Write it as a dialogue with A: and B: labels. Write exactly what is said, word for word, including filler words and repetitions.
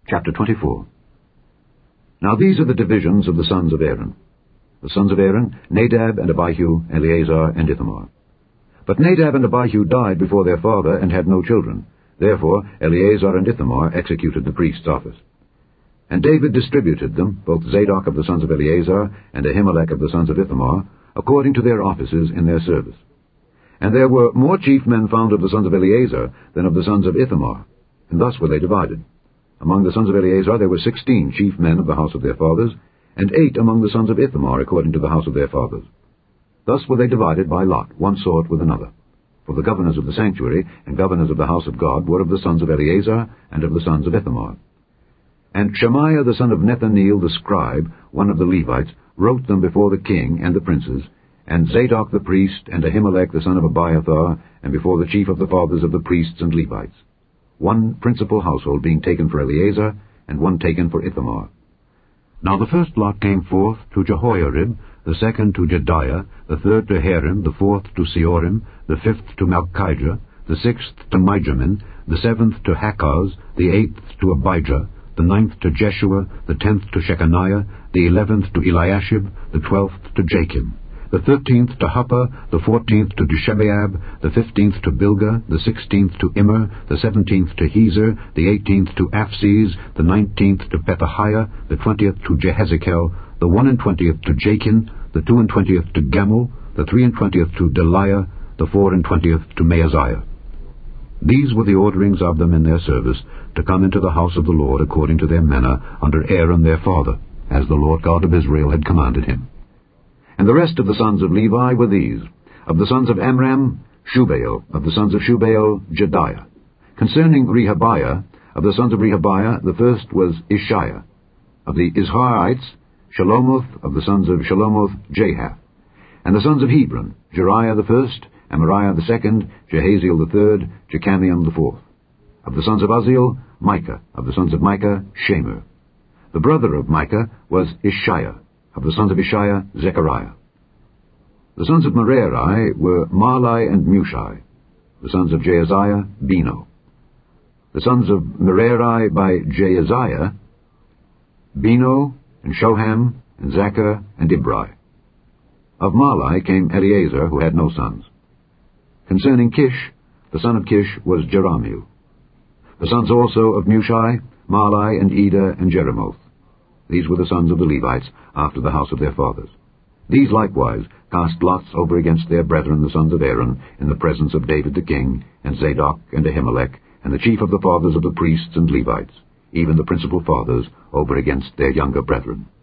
A: Chapter twenty-four. Now these are the divisions of the sons of Aaron. The sons of Aaron, Nadab and Abihu, Eleazar and Ithamar. But Nadab and Abihu died before their father and had no children. Therefore Eleazar and Ithamar executed the priest's office. And David distributed them, both Zadok of the sons of Eleazar and Ahimelech of the sons of Ithamar, according to their offices in their service. And there were more chief men found of the sons of Eleazar than of the sons of Ithamar, and thus were they divided. Among the sons of Eleazar there were sixteen chief men of the house of their fathers, and eight among the sons of Ithamar according to the house of their fathers. Thus were they divided by lot, one sort with another. For the governors of the sanctuary and governors of the house of God were of the sons of Eleazar and of the sons of Ithamar. And Shemaiah the son of Nethaneel the scribe, one of the Levites, wrote them before the king and the princes, and Zadok the priest, and Ahimelech the son of Abiathar, and before the chief of the fathers of the priests and Levites, one principal household being taken for Eleazar, and one taken for Ithamar. Now the first lot came forth to Jehoiarib, the second to Jediah, the third to Harim, the fourth to Seorim, the fifth to Malchijah, the sixth to Mijamin, the seventh to Hakaz, the eighth to Abijah, the ninth to Jeshua, the tenth to Shechaniah, the eleventh to Eliashib, the twelfth to Jachim, the thirteenth to Huppah, the fourteenth to Jeshebeab, the fifteenth to Bilgah, the sixteenth to Immer, the seventeenth to Hezer, the eighteenth to Apses, the nineteenth to Pethahiah, the twentieth to Jehezekel, the one and twentieth to Jachin, the two and twentieth to Gemel, the three and twentieth to Deliah, the four and twentieth to Maaziah. These were the orderings of them in their service, to come into the house of the Lord according to their manner, under Aaron their father, as the Lord God of Israel had commanded him. And the rest of the sons of Levi were these: of the sons of Amram, Shubael; of the sons of Shubael, Jediah. Concerning Rehabiah, of the sons of Rehabiah, the first was Ishiah. Of the Izharites, Shelomoth; of the sons of Shelomoth, Jahath. And the sons of Hebron, Jeriah the first, Amariah the second, Jehaziel the third, Jechamiam the fourth. Of the sons of Uzziel, Micah; of the sons of Micah, Shemer. The brother of Micah was Ishiah; of the sons of Ishiah, Zechariah. The sons of Merari were Mahli and Mushi. The sons of Jaaziah, Beno. The sons of Merari by Jaaziah, Beno, and Shoham, and Zachar, and Ibri. Of Mahli came Eleazar, who had no sons. Concerning Kish, the son of Kish was Jerahmeel. The sons also of Mushi, Mahli, and Eder, and Jeremoth. These were the sons of the Levites, after the house of their fathers. These likewise cast lots over against their brethren the sons of Aaron, in the presence of David the king, and Zadok, and Ahimelech, and the chief of the fathers of the priests and Levites, even the principal fathers, over against their younger brethren.